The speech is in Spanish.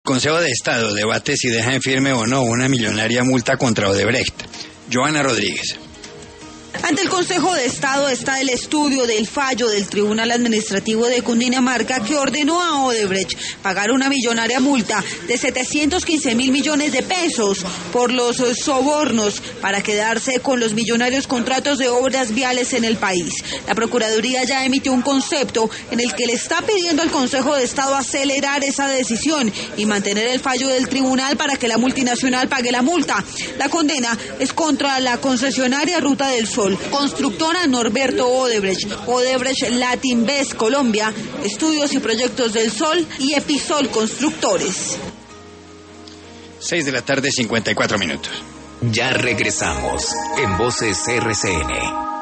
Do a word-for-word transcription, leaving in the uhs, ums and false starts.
Consejo de Estado debate si deja en firme o no una millonaria multa contra Odebrecht. Joana Rodríguez. Ante el Consejo de Estado está el estudio del fallo del Tribunal Administrativo de Cundinamarca que ordenó a Odebrecht pagar una millonaria multa de setecientos quince mil millones de pesos por los sobornos para quedarse con los millonarios contratos de obras viales en el país. La Procuraduría ya emitió un concepto en el que le está pidiendo al Consejo de Estado acelerar esa decisión y mantener el fallo del tribunal para que la multinacional pague la multa. La condena es contra la concesionaria Ruta del Sol, constructora Norberto Odebrecht, Odebrecht Latinvest Colombia, Estudios y Proyectos del Sol y Episol Constructores. seis de la tarde, cincuenta y cuatro minutos. Ya regresamos en Voces R C N.